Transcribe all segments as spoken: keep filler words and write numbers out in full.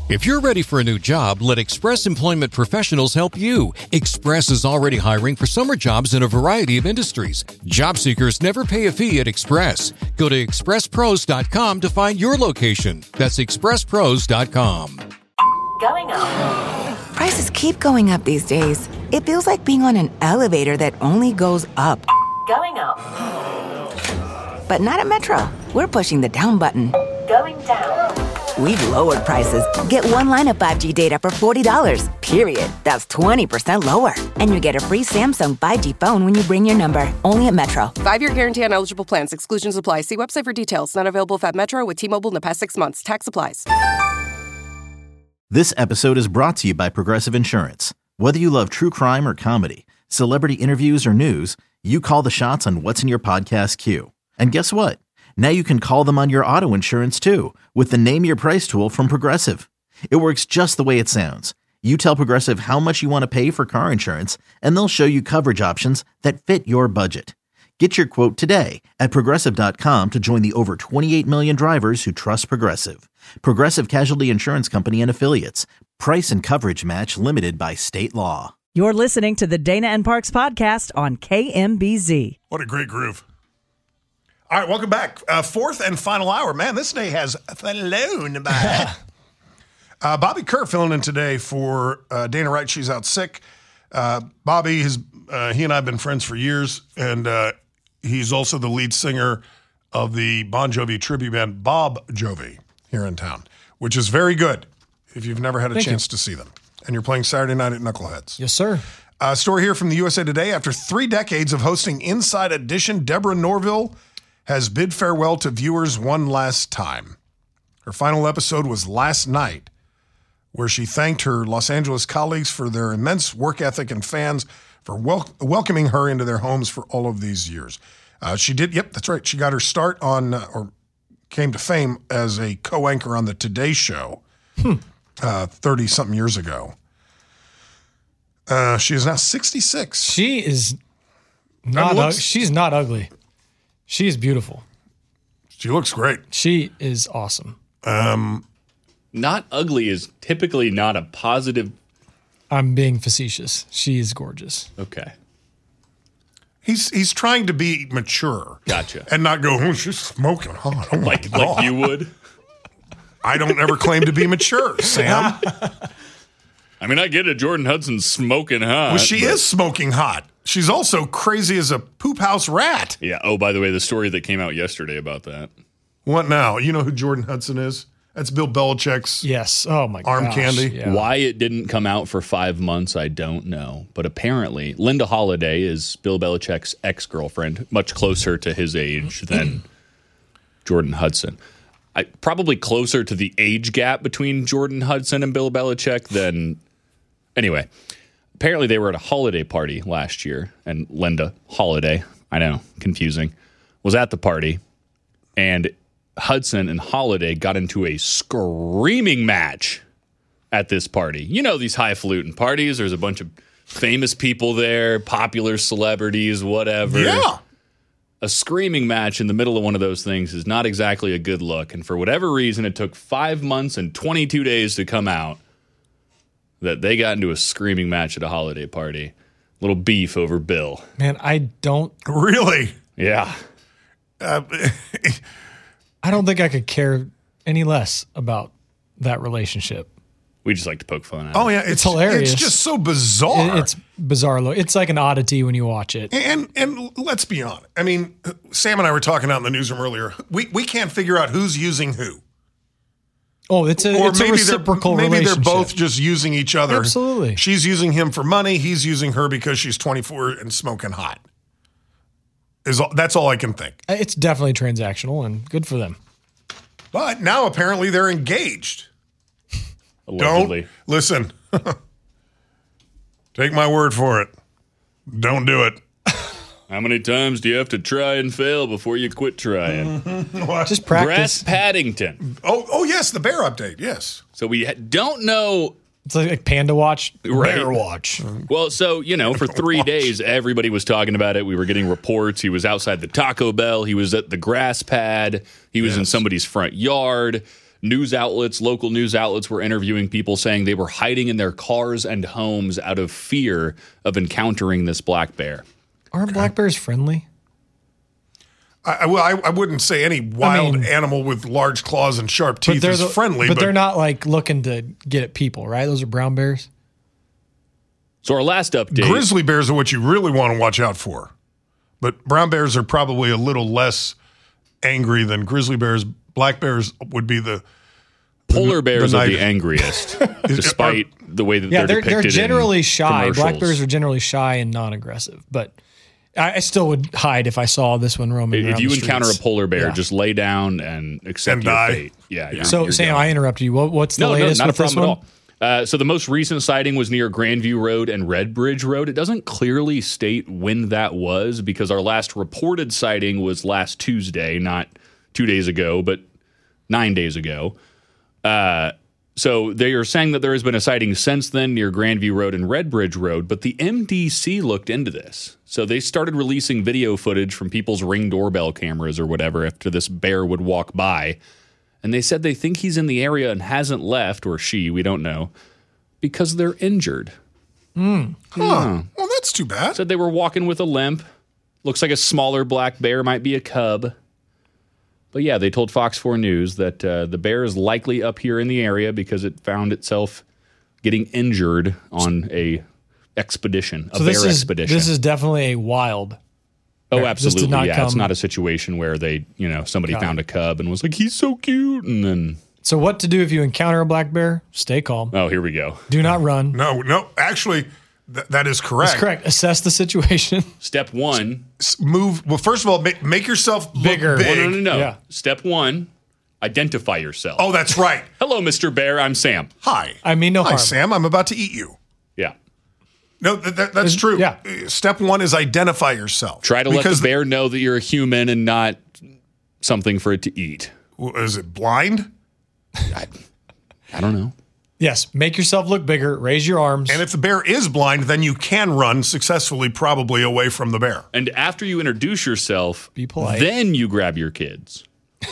If you're ready for a new job, let Express Employment Professionals help you. Express is already hiring for summer jobs in a variety of industries. Job seekers never pay a fee at Express. Go to express pros dot com to find your location. That's express pros dot com. Going up. Prices keep going up these days. It feels like being on an elevator that only goes up. Going up. But not at Metro. We're pushing the down button. Going down. We've lowered prices. Get one line of five G data for forty dollars, period. That's twenty percent lower. And you get a free Samsung five G phone when you bring your number. Only at Metro. Five-year guarantee on eligible plans. Exclusions apply. See website for details. Not available at Metro with T-Mobile in the past six months. Tax applies. This episode is brought to you by Progressive Insurance. Whether you love true crime or comedy, celebrity interviews or news, you call the shots on what's in your podcast queue. And guess what? Now you can call them on your auto insurance too with the Name Your Price tool from Progressive. It works just the way it sounds. You tell Progressive how much you want to pay for car insurance, and they'll show you coverage options that fit your budget. Get your quote today at progressive dot com to join the over twenty-eight million drivers who trust Progressive. Progressive Casualty Insurance Company and Affiliates. Price and coverage match limited by state law. You're listening to the Dana and Parks podcast on K M B Z. What a great groove. All right, welcome back. Uh, fourth and final hour. Man, this day has flown by. uh, Bobby Kerr filling in today for uh, Dana Wright. She's out sick. Uh, Bobby, his, uh, he and I have been friends for years, and uh, he's also the lead singer of the Bon Jovi tribute band Bob Jovi here in town, which is very good if you've never had a Thank chance you. to see them. And you're playing Saturday night at Knuckleheads. Yes, sir. A story here from the U S A Today. After three decades of hosting Inside Edition, Deborah Norville has bid farewell to viewers one last time. Her final episode was last night, where she thanked her Los Angeles colleagues for their immense work ethic and fans for wel- welcoming her into their homes for all of these years. Uh, she did, yep, that's right. She got her start on, uh, or came to fame as a co-anchor on the Today Show Hmm. uh, thirty-something years ago. Uh, she is now sixty-six. She is not. looks- ug- she's not ugly. She is beautiful. She looks great. She is awesome. Um, Not ugly is typically not a positive. I'm being facetious. She is gorgeous. Okay. he's he's trying to be mature. Gotcha. And not go, oh, she's smoking hot. Oh my Like God. like you would. I don't ever claim to be mature, Sam. I mean, I get it. Jordan Hudson's smoking hot. Well, she but- is smoking hot. She's also crazy as a poop house rat. Yeah. Oh, by the way, the story that came out yesterday about that. What now? You know who Jordan Hudson is? That's Bill Belichick's Yes. Oh my arm gosh. candy. Yeah. Why it didn't come out for five months, I don't know. But apparently, Linda Holiday is Bill Belichick's ex-girlfriend, much closer to his age than Jordan Hudson. I, probably closer to the age gap between Jordan Hudson and Bill Belichick than... Anyway, apparently they were at a holiday party last year, and Linda Holiday, I know, confusing, was at the party, and Hudson and Holiday got into a screaming match at this party. You know these highfalutin parties. There's a bunch of famous people there, popular celebrities, whatever. Yeah. A screaming match in the middle of one of those things is not exactly a good look. And for whatever reason, it took five months and twenty-two days to come out that they got into a screaming match at a holiday party. Little beef over Bill. Man, I don't. Really? Yeah. Uh, I don't think I could care any less about that relationship. We just like to poke fun at oh, it. yeah. It's, It's hilarious. It's just so bizarre. It- it's bizarre. Look, it's like an oddity when you watch it. And and let's be honest. I mean, Sam and I were talking out in the newsroom earlier. We we can't figure out who's using who. Oh, it's a, Or it's a maybe they're reciprocal maybe they're relationship. both just using each other. Absolutely. She's using him for money. He's using her because she's twenty-four and smoking hot. Is all, that's all I can think. It's definitely transactional and good for them. But now apparently they're engaged. Allegedly. Don't listen. Take my word for it. Don't do it. How many times do you have to try and fail before you quit trying? Just Brett practice. Paddington. Oh, oh yes, the bear update. Yes. So we ha- don't know. It's like, like Panda Watch, Right. Bear Watch. Well, so, you know, for three days, everybody was talking about it. We were getting reports. He was outside the Taco Bell. He was at the grass pad. He was in Yes. somebody's front yard. News outlets, local news outlets were interviewing people saying they were hiding in their cars and homes out of fear of encountering this black bear. Aren't black bears friendly? I, well, I, I wouldn't say any wild I mean, animal with large claws and sharp teeth is the, friendly. But, but they're not like looking to get at people, right? Those are brown bears. So our last update. Grizzly bears are what you really want to watch out for. But brown bears are probably a little less angry than grizzly bears. Black bears would be the polar bears the are the angriest, despite are, the way that yeah, they're, they're depicted. They're generally in shy. Black bears are generally shy and non-aggressive, but I, I still would hide if I saw this one roaming. If around you the encounter streets. a polar bear, yeah. just lay down and accept and your die. fate. Yeah. You're, so you're Sam, going. I interrupted you. What, what's the no, latest no, not with a problem this one? at all. Uh, so the most recent sighting was near Grandview Road and Red Bridge Road. It doesn't clearly state when that was because our last reported sighting was last Tuesday, not two days ago, but nine days ago. Uh, so they are saying that there has been a sighting since then near Grandview Road and Red Bridge Road, but the M D C looked into this. So they started releasing video footage from people's Ring doorbell cameras or whatever after this bear would walk by. And they said they think he's in the area and hasn't left, or she, we don't know, because they're injured. Mm. Huh. Yeah. Well, that's too bad. Said they were walking with a limp. Looks like a smaller black bear, might be a cub. But yeah, they told Fox four News that uh, the bear is likely up here in the area because it found itself getting injured on a expedition, a so bear this is, expedition. This is definitely a wild. Oh, bear. absolutely. Yeah, come... it's not a situation where they, you know, somebody Got found it. a cub and was like, he's so cute, and then. So what to do if you encounter a black bear? Stay calm. Oh, here we go. Do not run. No, no. Actually, th- that is correct. That's correct. Assess the situation. Step one. S- Move. Well, first of all, make, make yourself look Bigger. big. Oh, no, no, no. Yeah. Step one, identify yourself. Oh, that's right. Hello, Mister Bear. I'm Sam. Hi. I mean no Hi, harm. Sam. I'm about to eat you. Yeah. No, th- th- that's true. Yeah. Uh, Step one is identify yourself. Try to let because the bear know that you're a human and not something for it to eat. w- Is it blind? I, I don't know. Yes. Make yourself look bigger. Raise your arms. And if the bear is blind, then you can run successfully, probably away from the bear. And after you introduce yourself, Be polite. then you grab your kids.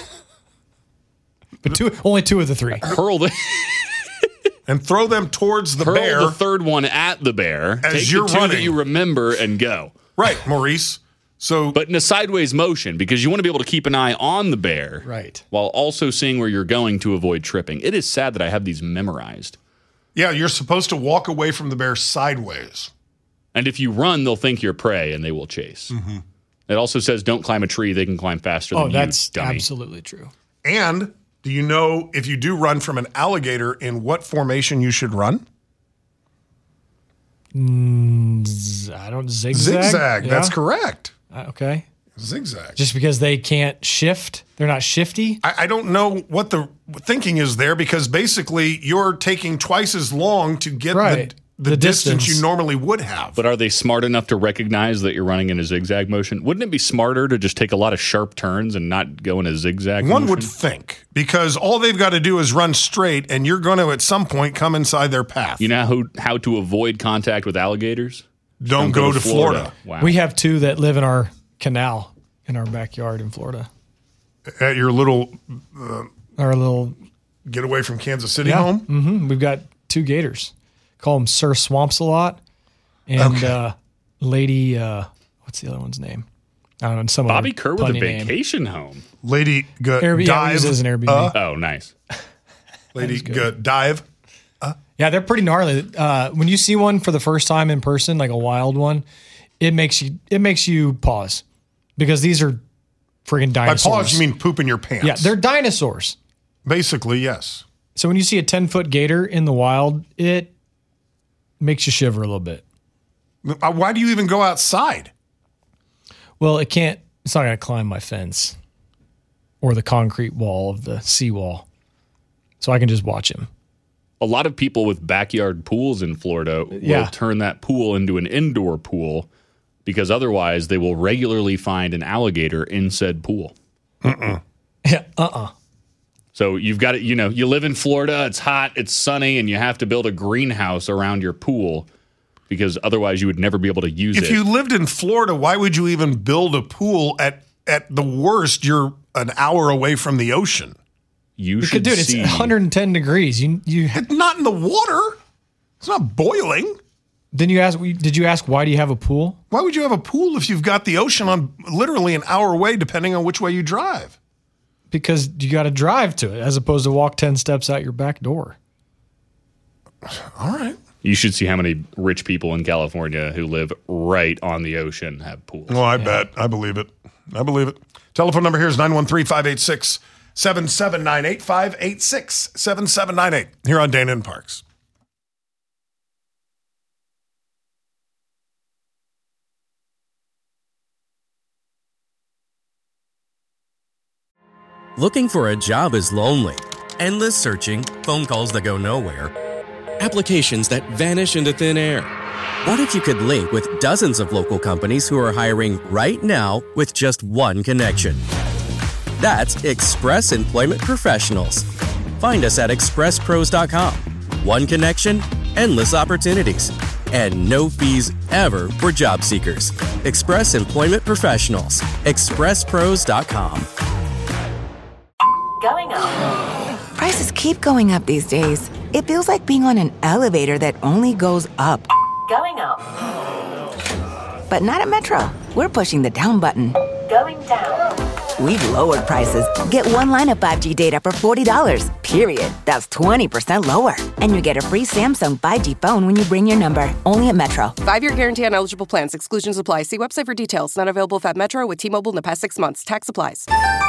but two, only two of the three. Hurl the, And throw them towards the hurl bear. the third one at the bear. As Take you're the two running. that you remember and go. Right, Maurice. So, But in a sideways motion because you want to be able to keep an eye on the bear. Right. While also seeing where you're going to avoid tripping. It is sad that I have these memorized. yeah, you're supposed to walk away from the bear sideways. And if you run, they'll think you're prey and they will chase. Mm-hmm. It also says don't climb a tree. They can climb faster Oh, than that's you, dummy. absolutely true. And do you know if you do run from an alligator, in what formation you should run? Z- I don't zigzag. Zigzag. Yeah. That's correct. Uh, okay. Zigzag. Just because they can't shift, they're not shifty. I, I don't know what the thinking is there because basically you're taking twice as long to get Right. the, the, The distance. distance. you normally would have. But are they smart enough to recognize that you're running in a zigzag motion? Wouldn't it be smarter to just take a lot of sharp turns and not go in a zigzag One motion? would think because all they've got to do is run straight and you're going to at some point come inside their path. You know how, how to avoid contact with alligators? don't, go, to Florida. Wow. We have two that live in our canal in our backyard in Florida. At your little Our little get away from Kansas City yeah. home. hmm We've got two gators. Call them Sir Swamps a lot, and Okay. uh, Lady. Uh, what's the other one's name? I don't know. Some Bobby other Kerr with a punny name. vacation home. Lady G- Airbnb, yeah, we dive. use it as an Airbnb. uh, Oh, nice. Lady G- dive. Yeah, they're pretty gnarly. Uh, when you see one for the first time in person, like a wild one, it makes you it makes you pause because these are friggin' By dinosaurs. pause, you mean poop in your pants. Yeah, they're dinosaurs. basically yes. So when you see a ten foot gator in the wild, it makes you shiver a little bit. Uh, Why do you even go outside? Well, it can't. It's not going to climb my fence or the concrete wall of the seawall, so I can just watch him. A lot of people with backyard pools in Florida will Yeah. turn that pool into an indoor pool because otherwise they will regularly find an alligator in said pool. Uh-uh. Yeah, uh-uh. So you've got it, you know, you live in Florida, it's hot, it's sunny, and you have to build a greenhouse around your pool because otherwise you would never be able to use If it. you lived in Florida, why would you even build a pool at at the worst? You're an hour away from the ocean. you Because, should dude, it's see. one hundred ten degrees. You you It's not in the water. It's not boiling. Then you ask, did you ask why do you have a pool? Why would you have a pool if you've got the ocean on literally an hour away, depending on which way you drive? Because you got to drive to it as opposed to walk ten steps out your back door. All right. You should see how many rich people in California who live right on the ocean have pools. Well, I bet. I believe it. I believe it. Telephone number here is nine one three, five eight six, seven seven nine eight, five eight six, seven seven nine eight, here on Dana and Parks. Looking for a job is lonely. Endless searching, phone calls that go nowhere, applications that vanish into thin air. What if you could link with dozens of local companies who are hiring right now with just one connection? That's Express Employment Professionals. Find us at express pros dot com. One connection, endless opportunities, and no fees ever for job seekers. Express Employment Professionals. express pros dot com. Going up. Prices keep going up these days. It feels like being on an elevator that only goes up. Going up. But not at Metro. We're pushing the down button. Going down. We've lowered prices. Get one line of five G data for forty dollars, period. That's twenty percent lower. And you get a free Samsung five G phone when you bring your number. Only at Metro. Five-year guarantee on eligible plans. Exclusions apply. See website for details. Not available if at Metro with T-Mobile in the past six months. Tax applies.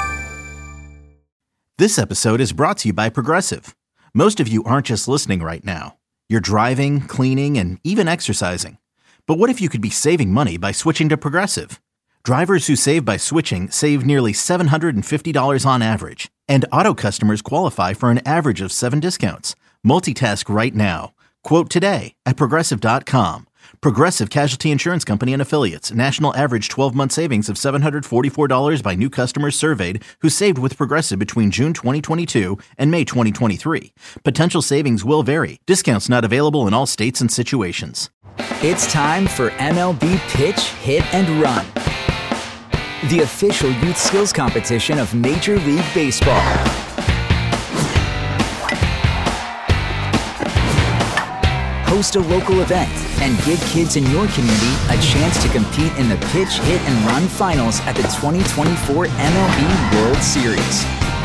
This episode is brought to you by Progressive. Most of you aren't just listening right now. You're driving, cleaning, and even exercising. But what if you could be saving money by switching to Progressive? Drivers who save by switching save nearly seven hundred fifty dollars on average. And auto customers qualify for an average of seven discounts. Multitask right now. Quote today at Progressive dot com. Progressive Casualty Insurance Company and Affiliates. National average twelve-month savings of seven hundred forty-four dollars by new customers surveyed who saved with Progressive between June twenty twenty-two and May twenty twenty-three. Potential savings will vary. Discounts not available in all states and situations. It's time for M L B Pitch, Hit, and Run, the official youth skills competition of Major League Baseball. Host a local event and give kids in your community a chance to compete in the Pitch, Hit, and Run finals at the twenty twenty-four M L B World Series.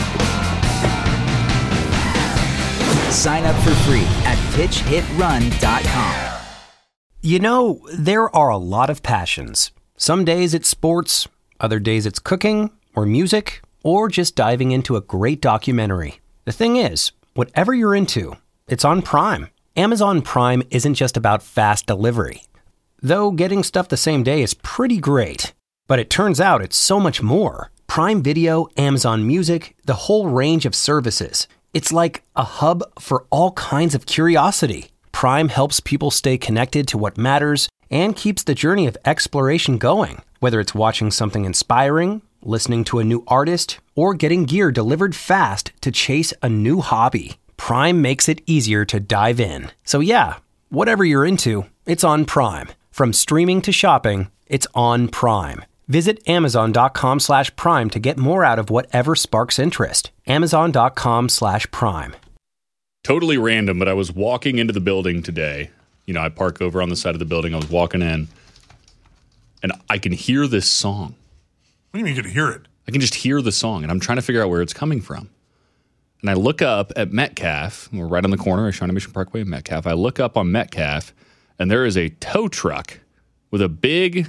Sign up for free at pitch hit run dot com. You know, there are a lot of passions. Some days it's sports, other days it's cooking, or music, or just diving into a great documentary. The thing is, whatever you're into, it's on Prime. Amazon Prime isn't just about fast delivery. Though getting stuff the same day is pretty great. But it turns out it's so much more. Prime Video, Amazon Music, the whole range of services. It's like a hub for all kinds of curiosity. Prime helps people stay connected to what matters and keeps the journey of exploration going. Whether it's watching something inspiring, listening to a new artist, or getting gear delivered fast to chase a new hobby, Prime makes it easier to dive in. So yeah, whatever you're into, it's on Prime. From streaming to shopping, it's on Prime. Visit amazon.com slash prime to get more out of whatever sparks interest. Amazon.com slash prime. Totally random, but I was walking into the building today. You know, I park over on the side of the building. I was walking in, and I can hear this song. What do you mean you can hear it? I can just hear the song, and I'm trying to figure out where it's coming from. And I look up at Metcalf. We're right on the corner of Shawnee Mission Parkway and Metcalf. I look up on Metcalf, and there is a tow truck with a big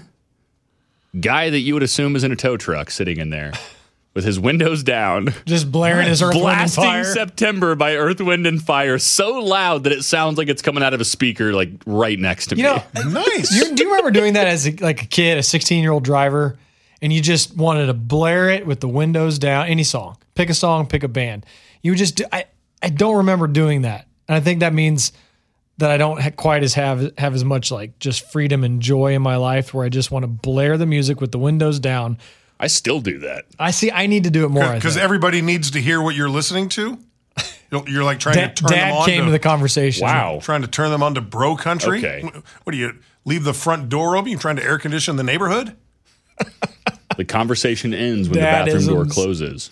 guy that you would assume is in a tow truck sitting in there with his windows down. Just blaring his Earth, Wind, and Blasting Fire. September by Earth, Wind, and Fire so loud that it sounds like it's coming out of a speaker like right next to You me. know, Nice. You, do you remember doing that as a, like a kid, a sixteen-year-old driver, and you just wanted to blare it with the windows down, any song. Pick a song, pick a band. You would just do, I, I don't remember doing that. And I think that means that I don't ha- quite as have have as much like just freedom and joy in my life where I just want to blare the music with the windows down. I still do that. I see. I need to do it more. Because everybody needs to hear what you're listening to. You're you're like trying Da- to turn Dad them on. came to the conversation. Wow. Trying to turn them on to bro country. Okay. What do you leave the front door open? You trying to air condition the neighborhood? The conversation ends when the bathroom door Dadisms. closes.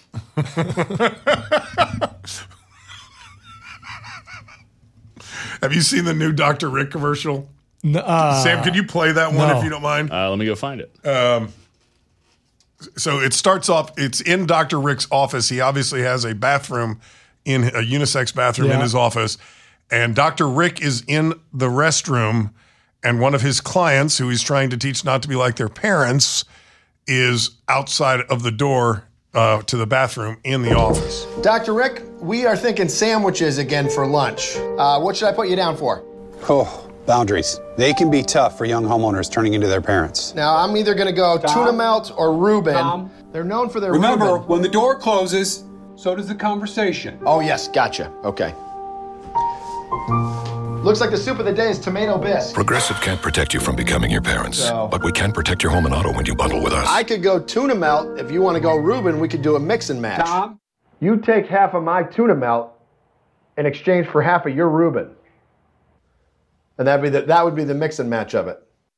Have you seen the new Doctor Rick commercial? N- uh, Sam, could you play that one no. if you don't mind? Uh, let me go find it. Um, so it starts off, it's in Doctor Rick's office. He obviously has a bathroom, in a unisex bathroom in Yeah. his office. And Doctor Rick is in the restroom, and one of his clients, who he's trying to teach not to be like their parents, is outside of the door uh, to the bathroom in the office. Doctor Rick, we are thinking sandwiches again for lunch. Uh, what should I put you down for? Oh, boundaries. They can be tough for young homeowners turning into their parents. Now, I'm either going to go Tom? tuna melt or Reuben. Tom? They're known for their Remember, Reuben. when the door closes, so does the conversation. Oh, yes, gotcha. Okay. Looks like the soup of the day is tomato bisque. Progressive can't protect you from becoming your parents, So- but we can protect your home and auto when you bundle with us. I could go tuna melt. If you want to go Reuben, we could do a mix and match. Tom? You take half of my tuna melt in exchange for half of your Reuben. And that'd be the, that would be the mix and match of it.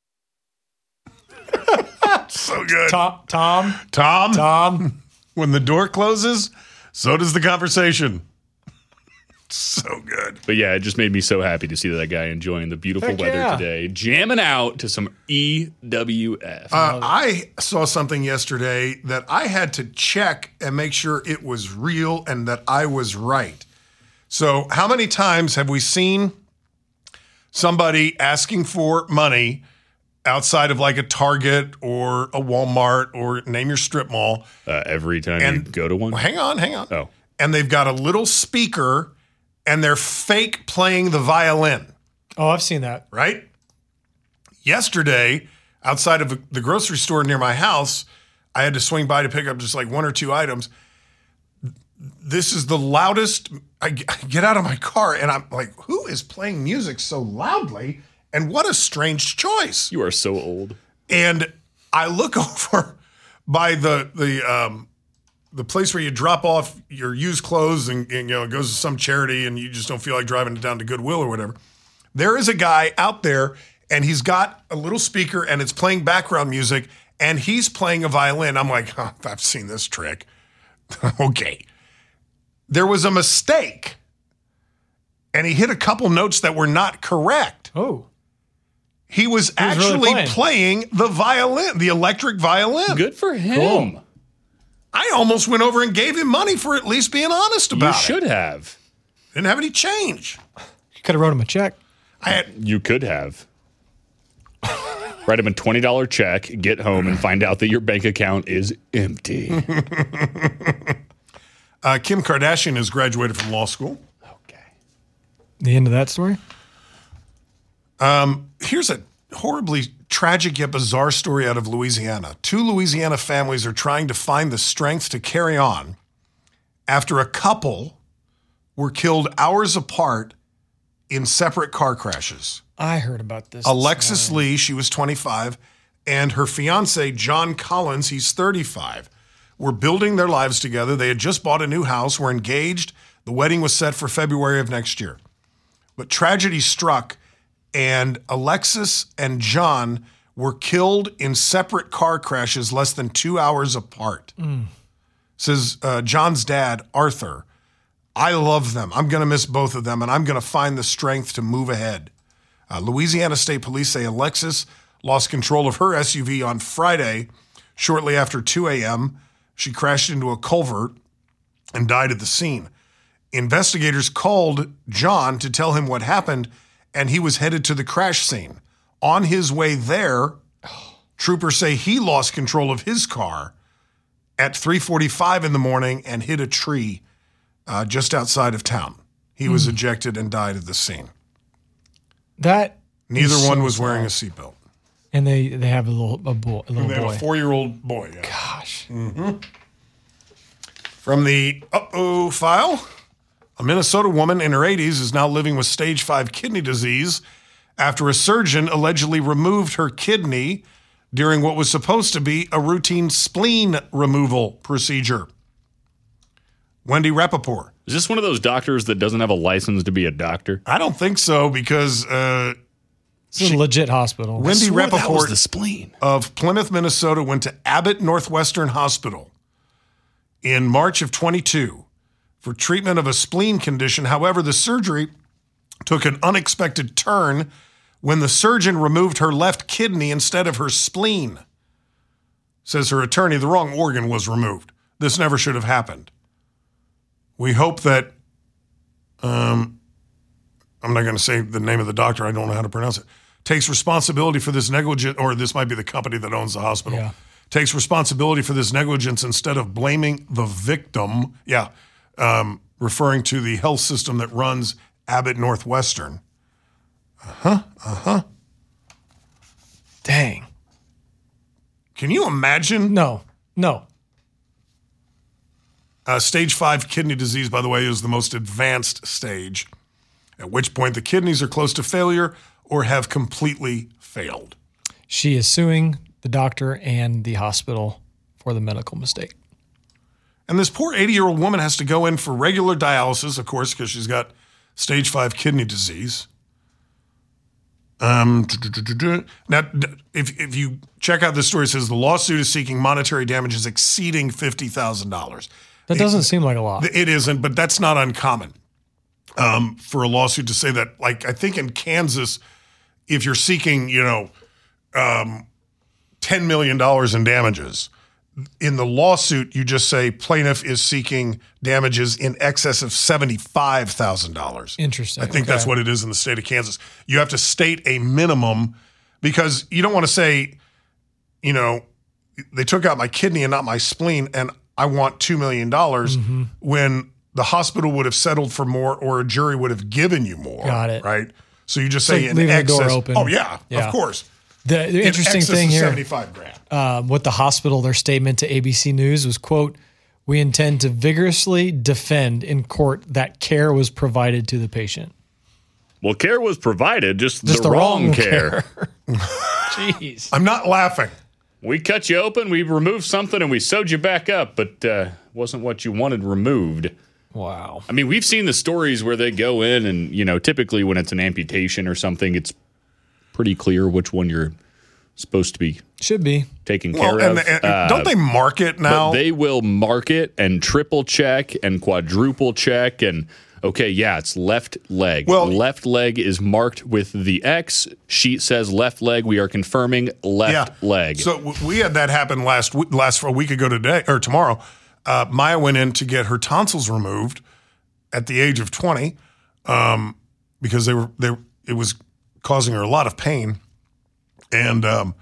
So good. Tom, Tom, Tom, Tom. when the door closes, so does the conversation. So good. But yeah, it just made me so happy to see that guy enjoying the beautiful Heck weather yeah. today, jamming out to some E W F. Uh, I saw something yesterday that I had to check and make sure it was real and that I was right. So, how many times have we seen somebody asking for money outside of like a Target or a Walmart or name your strip mall? Uh, every time And- you go to one? Well, hang on, hang on. Oh. And they've got a little speaker and they're fake playing the violin. Oh, I've seen that. Right? Yesterday, outside of the grocery store near my house, I had to swing by to pick up just like one or two items. This is the loudest. I g- I get out of my car and I'm like, who is playing music so loudly? And what a strange choice. You are so old. And I look over by the the um, the place where you drop off your used clothes and, and, you know, it goes to some charity and you just don't feel like driving it down to Goodwill or whatever. There is a guy out there and he's got a little speaker and it's playing background music and he's playing a violin. I'm like, huh, I've seen this trick. Okay. There was a mistake and he hit a couple notes that were not correct. Oh. He was He was really actually playing. playing the violin, the electric violin. Good for him. Cool. I almost went over and gave him money for at least being honest about You it. should have. Didn't have any change. You could have wrote him a check. I had You could have. Write him a twenty dollars check, get home, and find out that your bank account is empty. uh, Kim Kardashian has graduated from law school. The end of that story? Um, here's a horribly tragic yet bizarre story out of Louisiana. Two Louisiana families are trying to find the strength to carry on after a couple were killed hours apart in separate car crashes. I heard about this. Alexis Lee, she was twenty-five, and her fiance, John Collins, he's thirty-five, were building their lives together. They had just bought a new house, were engaged. The wedding was set for February of next year. But tragedy struck, and Alexis and John were killed in separate car crashes less than two hours apart. Mm. Says uh, John's dad, Arthur, I love them. I'm going to miss both of them, and I'm going to find the strength to move ahead. Uh, Louisiana State Police say Alexis lost control of her S U V on Friday shortly after two a.m. She crashed into a culvert and died at the scene. Investigators called John to tell him what happened, and he was headed to the crash scene. On his way there, troopers say he lost control of his car at three forty-five in the morning and hit a tree uh, just outside of town. He was Mm. ejected and died at the scene. That Neither is one so was wearing a sad. seatbelt. And they, they have a little a, boy, a little They have boy. a four-year-old boy. Yeah. Gosh. Mm-hmm. From the uh-oh file, a Minnesota woman in her eighties is now living with stage five kidney disease after a surgeon allegedly removed her kidney during what was supposed to be a routine spleen removal procedure. Wendy Rappaport. Is this one of those doctors that doesn't have a license to be a doctor? I don't think so because uh, It's a legit hospital. Wendy That was Rappaport the spleen. of Plymouth, Minnesota, went to Abbott Northwestern Hospital in March of twenty-two for treatment of a spleen condition. However, the surgery took an unexpected turn when the surgeon removed her left kidney instead of her spleen. Says her attorney, the wrong organ was removed. This never should have happened. We hope that, um, I'm not going to say the name of the doctor, I don't know how to pronounce it, takes responsibility for this negligence, or this might be the company that owns the hospital, Yeah. takes responsibility for this negligence instead of blaming the victim. Yeah, um, referring to the health system that runs Abbott Northwestern. Uh-huh, uh-huh. Dang. Can you imagine? No, no. Uh, stage five kidney disease, by the way, is the most advanced stage, at which point the kidneys are close to failure or have completely failed. She is suing the doctor and the hospital for the medical mistake. And this poor eighty-year-old woman has to go in for regular dialysis, of course, because she's got stage five kidney disease. Um, now, if if you check out this story, it says the lawsuit is seeking monetary damages exceeding fifty thousand dollars. That doesn't seem like a lot. It isn't, but that's not uncommon um, for a lawsuit to say that. Like, I think in Kansas, if you're seeking, you know, um, ten million dollars in damages, in the lawsuit, you just say plaintiff is seeking damages in excess of seventy-five thousand dollars. Interesting. I think Okay. that's what it is in the state of Kansas. You have to state a minimum because you don't want to say, you know, they took out my kidney and not my spleen and I want two million dollars Mm-hmm. when the hospital would have settled for more or a jury would have given you more. Got it. Right? So you just It's say like in leaving the excess. door open. Oh, yeah, Yeah. of course. The, the In interesting excess thing of here, seventy-five grand. um, with the hospital, their statement to A B C News was, quote, "We intend to vigorously defend in court that care was provided to the patient." Well, care was provided, just, Just the, the wrong, wrong care. Jeez. I'm not laughing. We cut you open, we removed something, and we sewed you back up, but uh, wasn't what you wanted removed. Wow. I mean, we've seen the stories where they go in and, you know, typically when it's an amputation or something, it's pretty clear which one you're supposed to be Should be. taking Well, care and, of. and Uh, don't they mark it now? But they will mark it and triple check and quadruple check and okay, yeah, it's left leg. Well- left leg is marked with the X. Sheet says left leg. We are confirming left leg. So w- we had that happen last w- last a week ago today or tomorrow. Uh, Maya went in to get her tonsils removed at the age of twenty um, because they were they it was causing her a lot of pain. And um,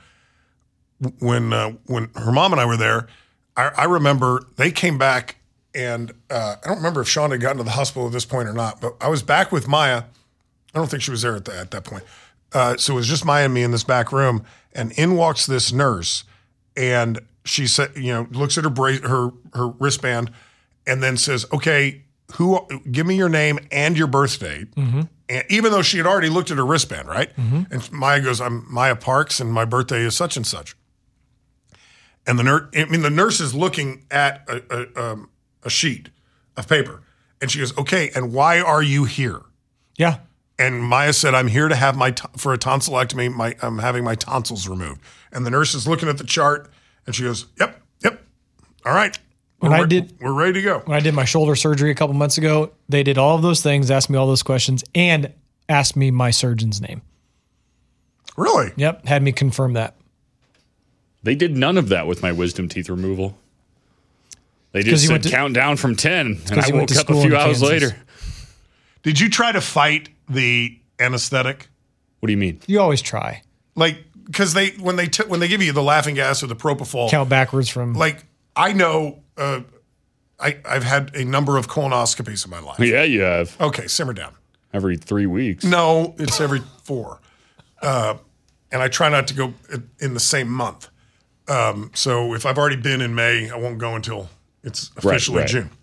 w- when uh, when her mom and I were there, I, I remember they came back. And uh, I don't remember if Sean had gotten to the hospital at this point or not, but I was back with Maya. I don't think she was there at, the, at that point. Uh, so it was just Maya and me in this back room. And in walks this nurse. And she said, you know, looks at her bra- her her wristband and then says, okay, who? Give me your name and your birth date. Mm-hmm. And even though she had already looked at her wristband, right? Mm-hmm. And Maya goes, I'm Maya Parks and my birthday is such and such. And the nurse, I mean, the nurse is looking at a, a, um, a sheet of paper. And she goes, okay, and why are you here? Yeah. And Maya said, I'm here to have my, t- for a tonsillectomy, my, I'm having my tonsils removed. And the nurse is looking at the chart and she goes, yep, yep. All right. When we're, I did- we're ready to go. When I did my shoulder surgery a couple months ago, they did all of those things, asked me all those questions, and asked me my surgeon's name. Really? Yep. Had me confirm that. They did none of that with my wisdom teeth removal. They 'cause just you said went to- count down from ten, and 'cause I you went woke to up a school few in hours Kansas. later. Did you try to fight the anesthetic? What do you mean? You always try. Like, because they when they t- when they give you the laughing gas or the propofol, Count backwards from. like I know, uh, I I've had a number of colonoscopies in my life. Yeah, you have. Okay, simmer down. Every three weeks. No, it's every four, uh, and I try not to go in the same month. Um, so if I've already been in May, I won't go until it's officially right. June.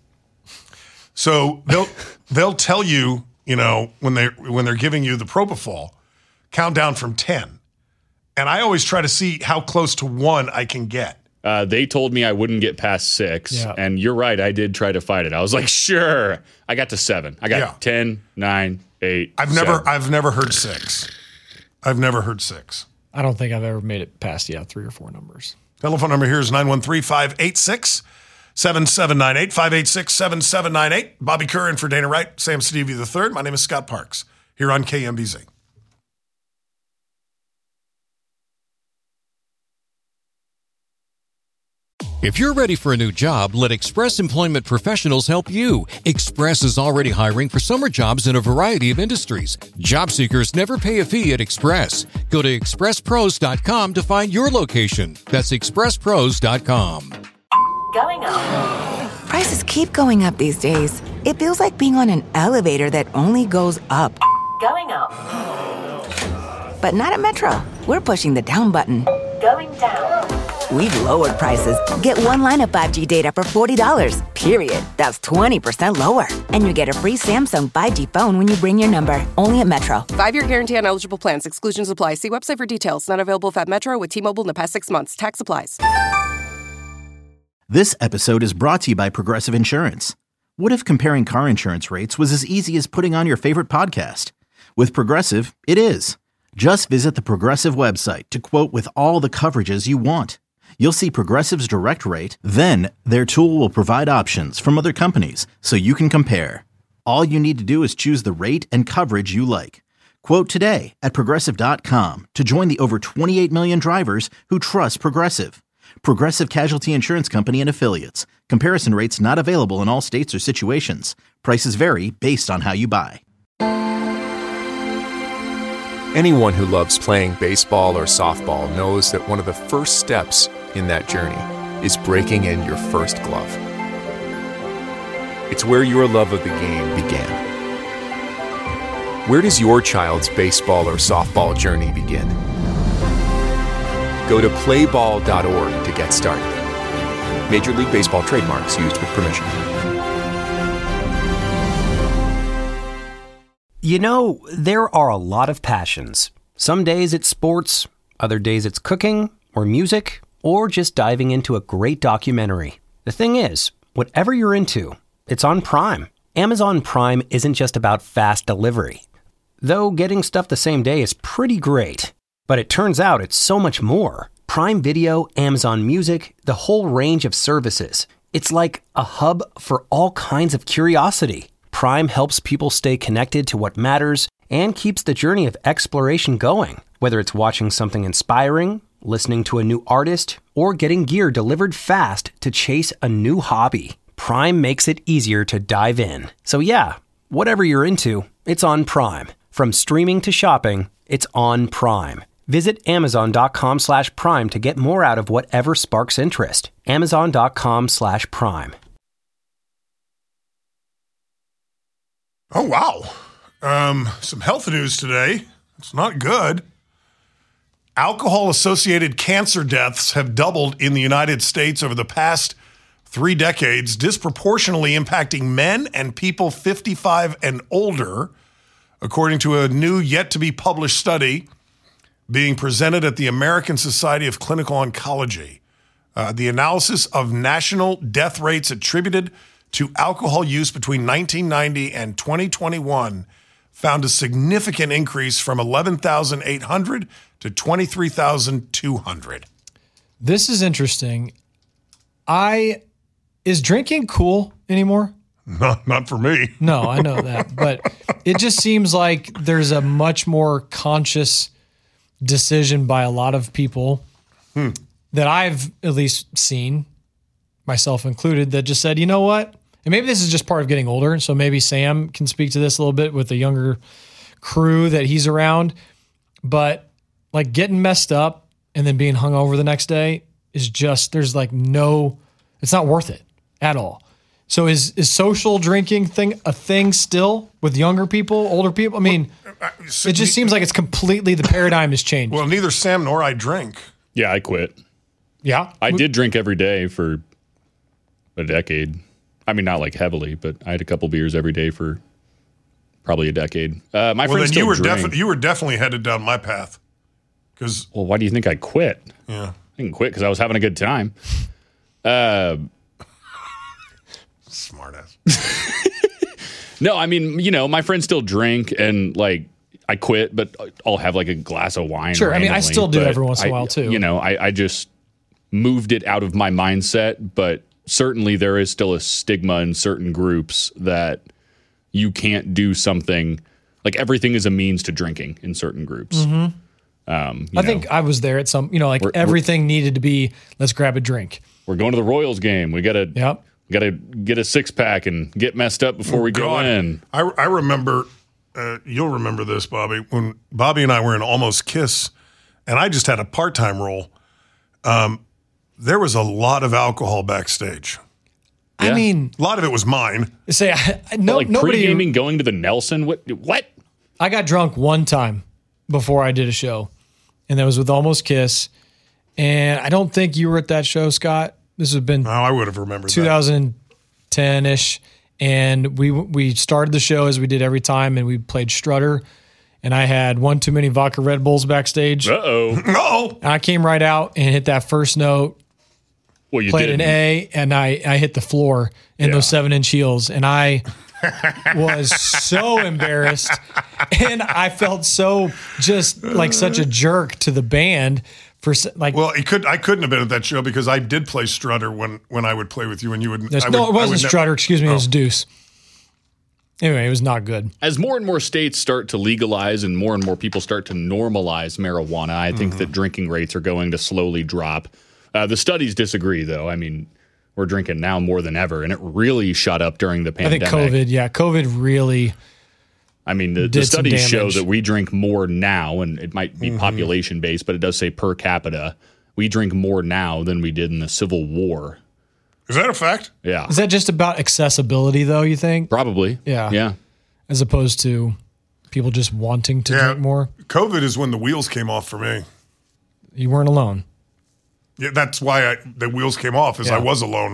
So they'll they'll tell you, you know, when they when they're giving you the propofol, count down from ten, and I always try to see how close to one I can get. Uh, they told me I wouldn't get past six, Yeah. and you're right. I did try to fight it. I was like, sure. I got to seven. I got Yeah. ten, nine, eight. I've never seven. I've never heard six. I've never heard six. I don't think I've ever made it past, yeah, three or four numbers. Telephone number here is nine one three, five eight six, seven seven nine eight, five eight six, seven seven nine eight. Bobby Kerr in for Dana Wright, Sam Stevie the third. My name is Scott Parks here on K M B Z. If you're ready for a new job, let Express Employment Professionals help you. Express is already hiring for summer jobs in a variety of industries. Job seekers never pay a fee at Express. Go to express pros dot com to find your location. That's express pros dot com. Going up. Prices keep going up these days. It feels like being on an elevator that only goes up. Going up. But not at Metro. We're pushing the down button. Going down. We've lowered prices. Get one line of five G data for forty dollars, period. That's twenty percent lower. And you get a free Samsung five G phone when you bring your number. Only at Metro. Five-year guarantee on eligible plans. Exclusions apply. See website for details. Not available if at Metro with T-Mobile in the past six months. Tax applies. This episode is brought to you by Progressive Insurance. What if comparing car insurance rates was as easy as putting on your favorite podcast? With Progressive, it is. Just visit the Progressive website to quote with all the coverages you want. You'll see Progressive's direct rate, then their tool will provide options from other companies so you can compare. All you need to do is choose the rate and coverage you like. Quote today at progressive dot com to join the over twenty-eight million drivers who trust Progressive. Progressive Casualty Insurance Company and Affiliates. Comparison rates not available in all states or situations. Prices vary based on how you buy. Anyone who loves playing baseball or softball knows that one of the first steps in that journey is breaking in your first glove. It's where your love of the game began. Where does your child's baseball or softball journey begin? Go to play ball dot org to get started. Major League Baseball trademarks used with permission. You know, there are a lot of passions. Some days it's sports, other days it's cooking or music, or just diving into a great documentary. The thing is, whatever you're into, it's on Prime. Amazon Prime isn't just about fast delivery. Though getting stuff the same day is pretty great. But it turns out it's so much more. Prime Video, Amazon Music, the whole range of services. It's like a hub for all kinds of curiosity. Prime helps people stay connected to what matters and keeps the journey of exploration going. Whether it's watching something inspiring, listening to a new artist, or getting gear delivered fast to chase a new hobby, Prime makes it easier to dive in. So yeah, whatever you're into, it's on Prime. From streaming to shopping, it's on Prime. Visit amazon.com slash prime to get more out of whatever sparks interest. Amazon.com slash prime. Oh, wow. Um, some health news today. It's not good. Alcohol-associated cancer deaths have doubled in the United States over the past three decades, disproportionately impacting men and people fifty-five and older, according to a new yet-to-be-published study being presented at the American Society of Clinical Oncology. Uh, the analysis of national death rates attributed to alcohol use between nineteen ninety and twenty twenty-one found a significant increase from eleven thousand eight hundred to twenty-three thousand two hundred. This is interesting. I is drinking cool anymore? Not, not for me. No, I know that. But it just seems like there's a much more conscious decision by a lot of people hmm. that I've at least seen, myself included, that just said, you know what? And maybe this is just part of getting older. So maybe Sam can speak to this a little bit with the younger crew that he's around. But like getting messed up and then being hungover the next day is just, there's like no, it's not worth it at all. So is is social drinking thing a thing still with younger people, older people? I mean, well, so it just seems like it's completely, the paradigm has changed. Well, neither Sam nor I drink. Yeah, I quit. Yeah? I did drink every day for a decade. I mean, not like heavily, but I had a couple beers every day for probably a decade. Uh, my well, friends then you still were drink. Defi- you were definitely headed down my path. Because well, why do you think I quit? Yeah, I didn't quit because I was having a good time. Uh, Smart ass. No, I mean, you know, my friends still drink, and like, I quit, but I'll have like a glass of wine. Sure. I mean, I randomly, still do but every once in a I- while, too. You know, I, I just moved it out of my mindset, but certainly there is still a stigma in certain groups that you can't do something like everything is a means to drinking in certain groups. Mhm. Um, you I know, think I was there at some, you know, like We're- everything needed to be, let's grab a drink. we're going to the Royals game. We gotta, yep. we gotta get a six pack and get messed up before Oh, we go God. in. I, I remember, uh, you'll remember this, Bobby, when Bobby and I were in Almost Kiss, and I just had a part-time role. Um, there was a lot of alcohol backstage. I mean, a lot of it was mine. Say, I, I- no, like nobody. pre-gaming, going to the Nelson. What? What? I got drunk one time before I did a show, and that was with Almost Kiss. And I don't think you were at that show, Scott. This has been Oh, I would have remembered that. twenty ten ish, and we we started the show as we did every time, and we played Strutter, and I had one too many vodka Red Bulls backstage. Uh oh. Uh-oh. And I came right out and hit that first note. Well, you played did an A, and I I hit the floor in those seven inch heels, and I was so embarrassed, and I felt so just like such a jerk to the band for s- like. Well, it could. I couldn't have been at that show because I did play Strutter when, when I would play with you, and you would. There's- I would no, it I wasn't would ne- Strutter. Excuse me, it was Oh. Deuce. Anyway, it was not good. As more and more states start to legalize and more and more people start to normalize marijuana, I think Mm-hmm. that drinking rates are going to slowly drop. Uh, the studies disagree, though. I mean, we're drinking now more than ever, and it really shot up during the I think pandemic. COVID. Yeah, COVID really. I mean, the, the did some studies show damage. that we drink more now, and it might be Mhm. population based, but it does say per capita. We drink more now than we did in the Civil War. Is that a fact? Yeah. Is that just about accessibility, though? You think? Probably. Yeah. Yeah. As opposed to people just wanting to Yeah. drink more. COVID is when the wheels came off for me. You weren't alone. Yeah, that's why I, the wheels came off, is Yeah. I was alone.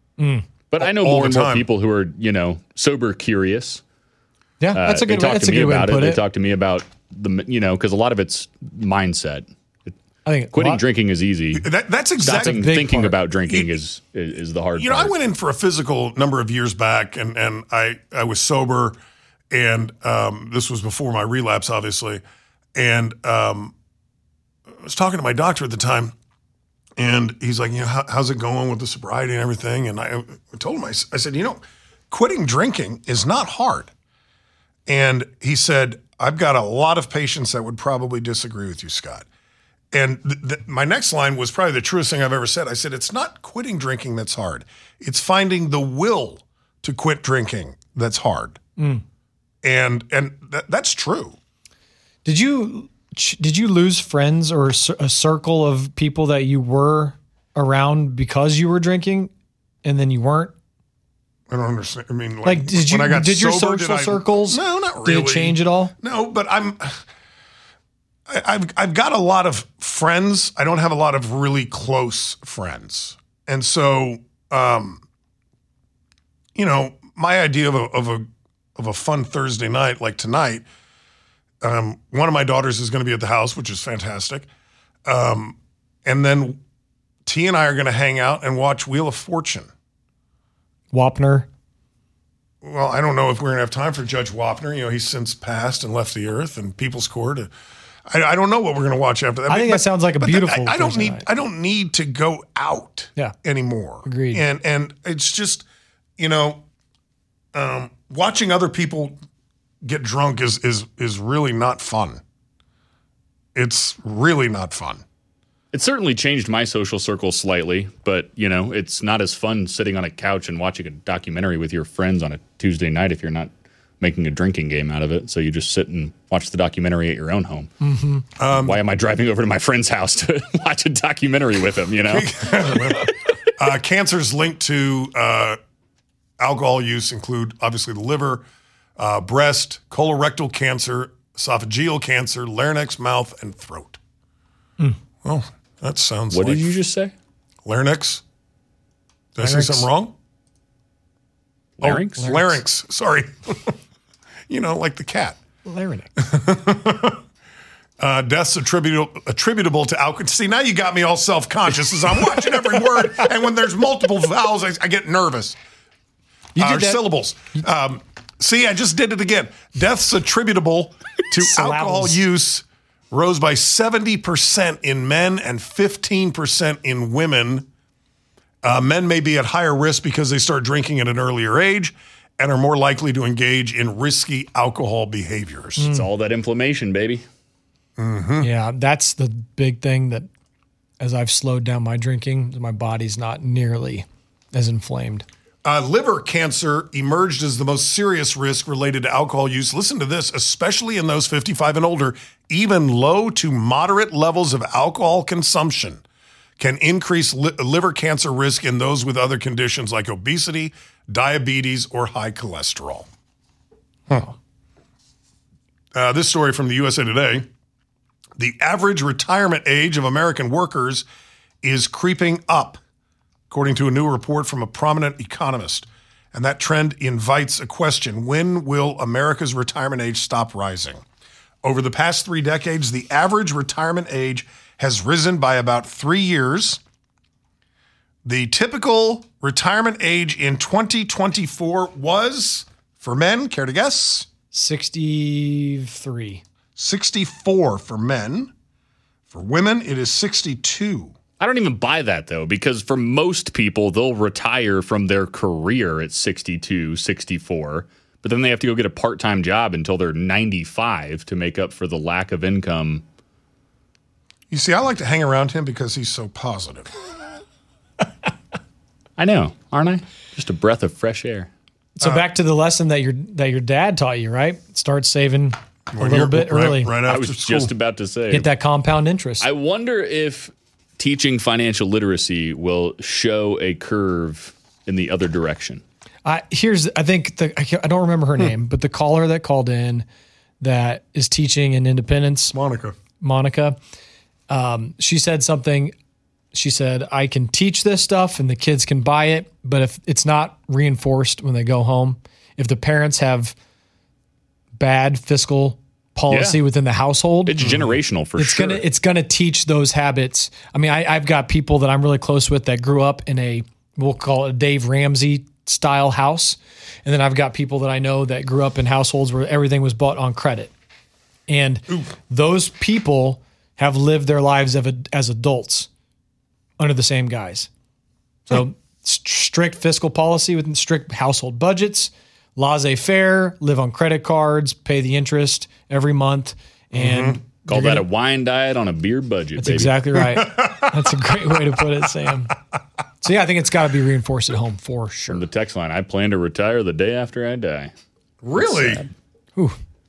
But I know All more the and more time. people who are, you know, sober curious. Yeah, Uh, that's a they good. talk That's to a me good way about to it. put They it. talk to me about the, you know, because a lot of it's mindset. I think Quitting lot- drinking is easy. That, that's exactly Stopping thinking about drinking is, is is the hard You know, part. I went in for a physical number of years back, and and I I was sober, and um, this was before my relapse, obviously, and um, I was talking to my doctor at the time, and he's like, you know, How, how's it going with the sobriety and everything? And I, I told him, I, s- I said, you know, quitting drinking is not hard, and he said, I've got a lot of patients that would probably disagree with you, Scott. And th- th- my next line was probably the truest thing I've ever said. I said, it's not quitting drinking that's hard. It's finding the will to quit drinking that's hard. Mm. And and th- that's true. Did you did you lose friends or a cir- a circle of people that you were around because you were drinking, and then you weren't? I don't understand. I mean, like, Like, did you when I got did your sober, social did I- circles? No, not Did really. it change at all? No, but I'm. I- I've I've got a lot of friends. I don't have a lot of really close friends, and so um, you know, my idea of a of a of a fun Thursday night like tonight. Um, one of my daughters is going to be at the house, which is fantastic, um, and then T and I are going to hang out and watch Wheel of Fortune. Wapner. Well, I don't know if we're going to have time for Judge Wapner. You know, he's since passed and left the earth, and People's Court. Uh, I, I don't know what we're going to watch after that. I think But- that sounds like a but beautiful I, I don't Thursday need. night. I don't need to go out. Yeah. Anymore. Agreed. And and it's just, you know, um, watching other people get drunk is is is really not fun. It's really not fun. It certainly changed my social circle slightly, but you know, it's not as fun sitting on a couch and watching a documentary with your friends on a Tuesday night if you're not making a drinking game out of it. So you just sit and watch the documentary at your own home. Mm-hmm. Um, Why am I driving over to my friend's house to watch a documentary with him, you know? uh, cancers linked to uh, alcohol use include obviously the liver, uh, breast, colorectal cancer, esophageal cancer, larynx, mouth, and throat. Mm. Well, that sounds What like did you just say? larynx. Did I Larynx? say something wrong? Larynx? Oh, larynx. Sorry. You know, like the cat. Larynx. Uh, deaths attributable attributable to alcohol. See, now you got me all self-conscious as I'm watching every word, and when there's multiple vowels, I, I get nervous. You uh, did that- syllables. Um, See, I just did it again. Deaths attributable to alcohol use Deaths attributable to alcohol use rose by seventy percent in men and fifteen percent in women. Uh, men may be at higher risk because they start drinking at an earlier age and are more likely to engage in risky alcohol behaviors. It's all that inflammation, baby. Mm-hmm. Yeah, that's the big thing that as I've slowed down my drinking, my body's not nearly as inflamed. Uh, liver cancer emerged as the most serious risk related to alcohol use. Listen to this, especially in those fifty-five and older, even low to moderate levels of alcohol consumption can increase li- liver cancer risk in those with other conditions like obesity, diabetes, or high cholesterol. Huh. Uh, this story from the U S A Today. The average retirement age of American workers is creeping up, according to a new report from a prominent economist. And that trend invites a question: when will America's retirement age stop rising? Over the past three decades, the average retirement age has risen by about three years. The typical retirement age in twenty twenty-four was, for men, care to guess? sixty-three. sixty-four for men. For women, it is sixty-two. I don't even buy that, though, because for most people, they'll retire from their career at sixty-two, sixty-four, but then they have to go get a part-time job until they're ninety-five to make up for the lack of income. You see, I like to hang around him because he's so positive. I know, aren't I? Just a breath of fresh air. So uh, back to the lesson that your that your dad taught you, right? Start saving a little bit right, early. Right after I was school. just about to say. Get that compound interest. I wonder if teaching financial literacy will show a curve in the other direction. Uh, here's, I think, the I, can't, I don't remember her Hmm. name, but the caller that called in that is teaching in Independence. Monica. Monica. Um, she said something. She said, I can teach this stuff and the kids can buy it, but if it's not reinforced when they go home, if the parents have bad fiscal policy Yeah. within the household, It's generational for it's sure. gonna it's gonna teach those habits. I mean, I, I've got people that I'm really close with that grew up in a, we'll call it a Dave Ramsey style house, and then I've got people that I know that grew up in households where everything was bought on credit, and Oof. those people have lived their lives as, as adults under the same guys. So st- strict fiscal policy with strict household budgets, laissez-faire, live on credit cards, pay the interest every month, and Mm-hmm. Call that a wine diet on a beer budget. that's baby. exactly right. That's a great way to put it, Sam. So yeah, I think it's got to be reinforced at home for sure. From the text line, I plan to retire the day after I die. Really? Whew.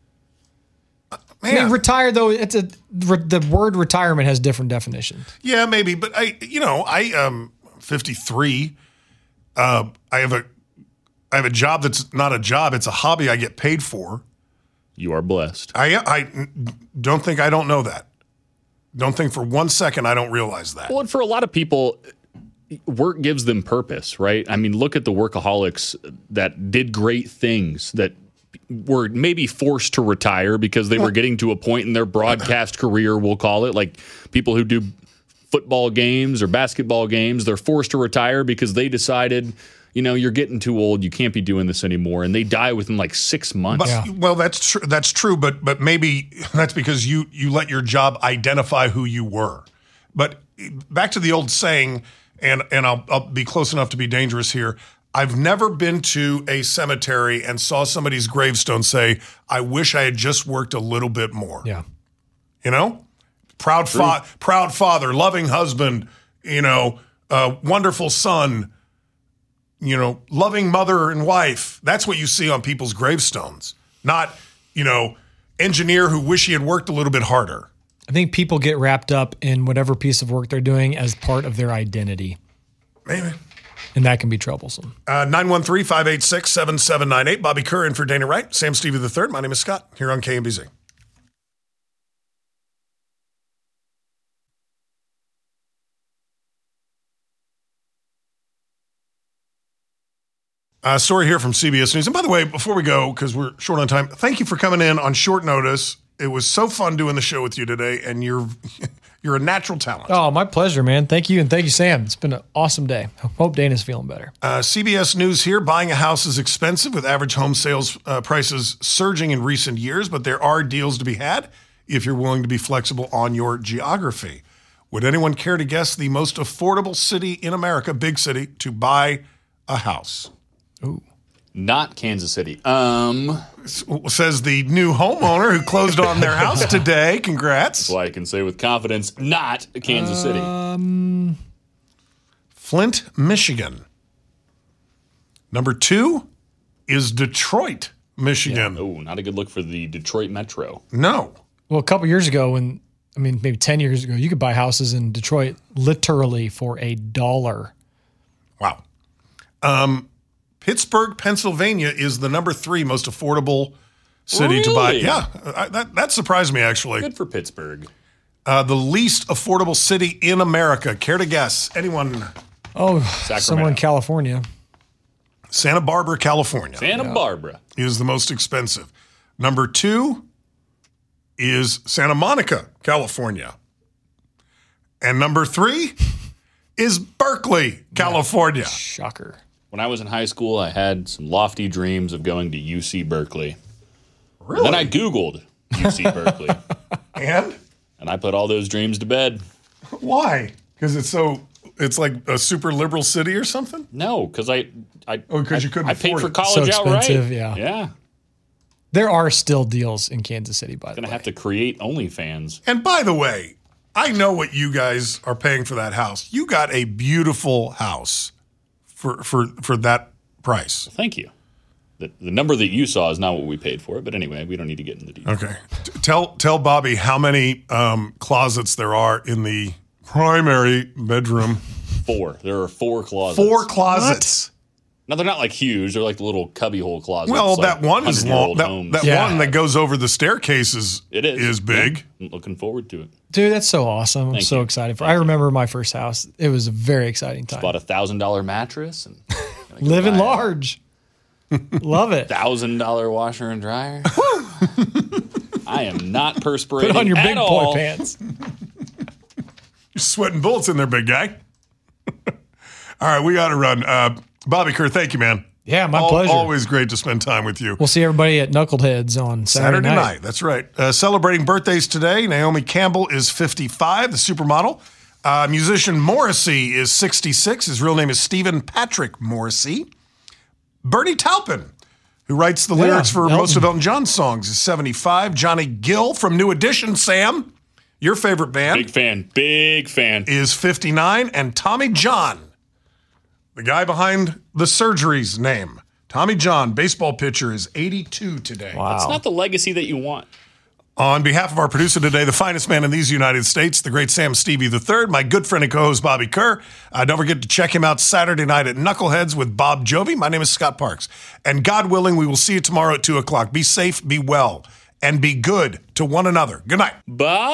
Man. I mean, retire though. It's a re, the word retirement has different definitions. Yeah, maybe, but I, you know, I am fifty-three. Uh, I have a, I have a job that's not a job; it's a hobby I get paid for. You are blessed. I, I don't think I don't know that. Don't think for one second I don't realize that. Well, and for a lot of people, work gives them purpose, right? I mean, look at the workaholics that did great things that were maybe forced to retire because they were getting to a point in their broadcast career, we'll call it, like people who do football games or basketball games, they're forced to retire because they decided, you know, you're getting too old, you can't be doing this anymore, and they die within like six months. But, Well, that's true. That's true. But but maybe that's because you you let your job identify who you were. But back to the old saying, and and I'll I'll be close enough to be dangerous here. I've never been to a cemetery and saw somebody's gravestone say, "I wish I had just worked a little bit more." Yeah, you know, proud fa- proud father, loving husband, you know, uh, wonderful son. You know, loving mother and wife. That's what you see on people's gravestones. Not, you know, engineer who wish he had worked a little bit harder. I think people get wrapped up in whatever piece of work they're doing as part of their identity. Maybe. And that can be troublesome. Uh, nine one three, five eight six, seven seven nine eight. Bobby Kerr in for Dana Wright. Sam Stevie the third. My name is Scott here on K M B Z. A uh, story here from C B S News. And by the way, before we go, because we're short on time, thank you for coming in on short notice. It was so fun doing the show with you today, and your You're a natural talent. Oh, my pleasure, man. Thank you. And thank you, Sam. It's been an awesome day. Hope Dana's feeling better. Uh, C B S News here. Buying a house is expensive with average home sales uh, prices surging in recent years, but there are deals to be had if you're willing to be flexible on your geography. Would anyone care to guess the most affordable city in America, big city, to buy a house? Ooh. Not Kansas City. Um, Says the new homeowner who closed on their house today. Congrats. That's why I can say with confidence, not Kansas City. Um, Flint, Michigan. Number two is Detroit, Michigan. Yeah. Oh, not a good look for the Detroit Metro. No. Well, a couple years ago, when I mean, maybe ten years ago, you could buy houses in Detroit literally for a dollar. Wow. Um, Pittsburgh, Pennsylvania is the number three most affordable city really? to buy. Yeah, I, that, that surprised me, actually. Good for Pittsburgh. Uh, the least affordable city in America. Care to guess? Anyone? Oh, Sacramento. somewhere in California. Santa Barbara, California. Santa yeah. Barbara. Is the most expensive. Number two is Santa Monica, California. And number three is Berkeley, California. Yeah. Shocker. When I was in high school, I had some lofty dreams of going to U C Berkeley. Really? Then I Googled U C Berkeley. And? And I put all those dreams to bed. Why? Because it's so, it's like a super liberal city or something? No, because I, I, oh, because you couldn't I, I afford paid for it. college So outright. expensive, yeah. Yeah. There are still deals in Kansas City, by the way. Going to have to create OnlyFans. And by the way, I know what you guys are paying for that house. You got a beautiful house for for for that price. Well, thank you. The, the number that you saw is not what we paid for it, but anyway, we don't need to get into the details. Okay. T- tell tell Bobby how many um, closets there are in the primary bedroom. Four. There are four closets. Four closets. What? Now, they're not like huge. They're like the little cubbyhole closets. Well, like that one is long. That, that Yeah. one that goes over the staircase is, It is. is big. Yeah. I'm looking forward to it. Dude, that's so awesome. I'm Thank so you. excited for I remember my first house. It was a very exciting time. Bought a thousand dollar mattress and Living large. Love it. Thousand dollar washer and dryer. I am not perspirating. Put on your at big all. boy pants. You're sweating bullets in there, big guy. All right, we got to run. Uh, Bobby Kerr, thank you, man. Yeah, my Al- pleasure. Always great to spend time with you. We'll see everybody at Knuckleheads on Saturday, Saturday night. night. That's right. Uh, celebrating birthdays today. Naomi Campbell is fifty-five, the supermodel. Uh, musician Morrissey is sixty-six. His real name is Stephen Patrick Morrissey. Bernie Taupin, who writes the Yeah, lyrics for Elton. most of Elton John's songs, is seventy-five. Johnny Gill from New Edition, Sam, your favorite band, Big fan. Big fan. is fifty-nine. And Tommy John, the guy behind the Surgery's name, Tommy John, baseball pitcher, is eighty-two today. That's not the legacy that you want. On behalf of our producer today, the finest man in these United States, the great Sam Stevie the third, my good friend and co-host Bobby Kerr. Uh, don't forget to check him out Saturday night at Knuckleheads with Bob Jovi. My name is Scott Parks. And God willing, we will see you tomorrow at two o'clock. Be safe, be well, and be good to one another. Good night.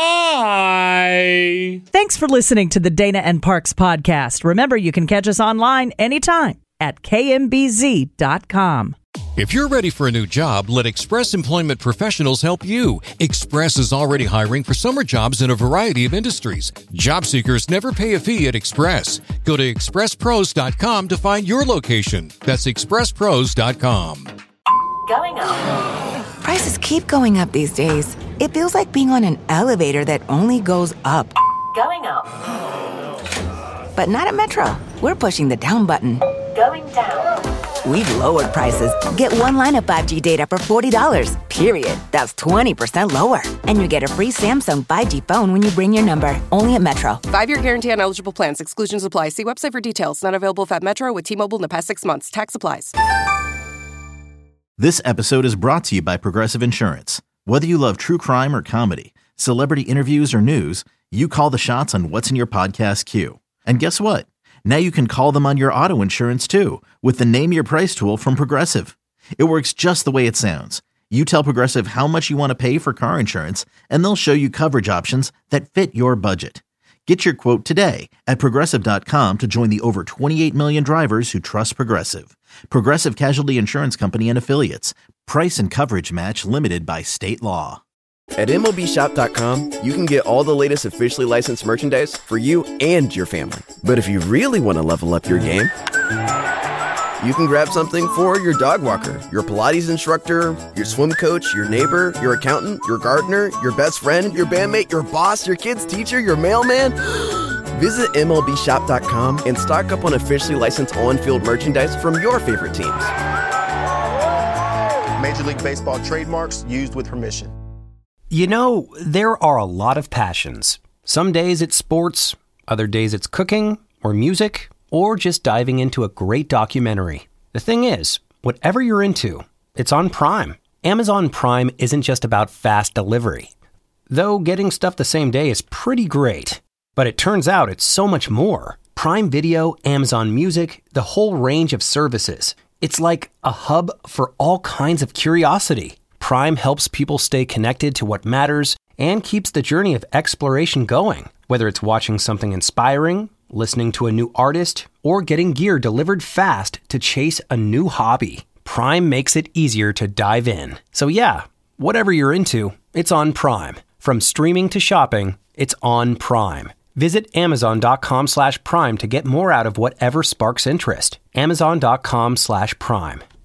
Bye. Thanks for listening to the Dana and Parks podcast. Remember, you can catch us online anytime at K M B Z dot com. If you're ready for a new job, let Express Employment Professionals help you. Express is already hiring for summer jobs in a variety of industries. Job seekers never pay a fee at Express. Go to express pros dot com to find your location. That's express pros dot com. Going up. Prices keep going up these days. It feels like being on an elevator that only goes up. Going up. But not at Metro. We're pushing the down button. Going down. We've lowered prices. Get one line of five G data for forty dollars, period. That's twenty percent lower. And you get a free Samsung five G phone when you bring your number. Only at Metro. Five-year guarantee on eligible plans. Exclusions apply. See website for details. Not available if at Metro with T-Mobile in the past six months. Tax applies. This episode is brought to you by Progressive Insurance. Whether you love true crime or comedy, celebrity interviews or news, you call the shots on what's in your podcast queue. And guess what? Now you can call them on your auto insurance too with the Name Your Price tool from Progressive. It works just the way it sounds. You tell Progressive how much you want to pay for car insurance, and they'll show you coverage options that fit your budget. Get your quote today at progressive dot com to join the over twenty-eight million drivers who trust Progressive. Progressive Casualty Insurance Company and Affiliates. Price and coverage match limited by state law. At M L B Shop dot com, you can get all the latest officially licensed merchandise for you and your family. But if you really want to level up your game, you can grab something for your dog walker, your Pilates instructor, your swim coach, your neighbor, your accountant, your gardener, your best friend, your bandmate, your boss, your kid's teacher, your mailman. Visit M L B Shop dot com and stock up on officially licensed on-field merchandise from your favorite teams. Major League Baseball trademarks used with permission. You know, there are a lot of passions. Some days it's sports, other days it's cooking or music, or just diving into a great documentary. The thing is, whatever you're into, it's on Prime. Amazon Prime isn't just about fast delivery. Though getting stuff the same day is pretty great. But it turns out it's so much more. Prime Video, Amazon Music, the whole range of services. It's like a hub for all kinds of curiosity. Prime helps people stay connected to what matters and keeps the journey of exploration going. Whether it's watching something inspiring, listening to a new artist, or getting gear delivered fast to chase a new hobby, Prime makes it easier to dive in. So yeah, whatever you're into, it's on Prime. From streaming to shopping, it's on Prime. Visit Amazon.com slash Prime to get more out of whatever sparks interest. Amazon.com slash Prime.